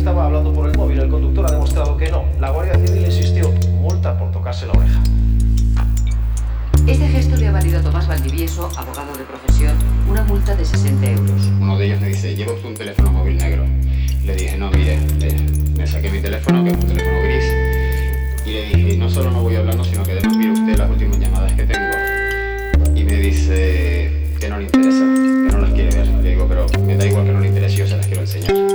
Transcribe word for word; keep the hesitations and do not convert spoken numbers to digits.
estaba hablando por el móvil. El conductor ha demostrado que no. La Guardia Civil insistió. Multa por tocarse la oreja. Este gesto le ha valido a Tomás Valdivieso, abogado de profesión, una multa de sesenta euros. Uno de ellos me dice, ¿lleva usted un teléfono móvil negro? Le dije, no, mire, eh, me saqué mi teléfono, que es un teléfono gris, y le dije, no solo no voy hablando, sino que además mire usted las últimas llamadas que tengo. Y me dice que no le interesa, que no las quiere ver. Le digo, pero me da igual que no le interese, yo se las quiero enseñar.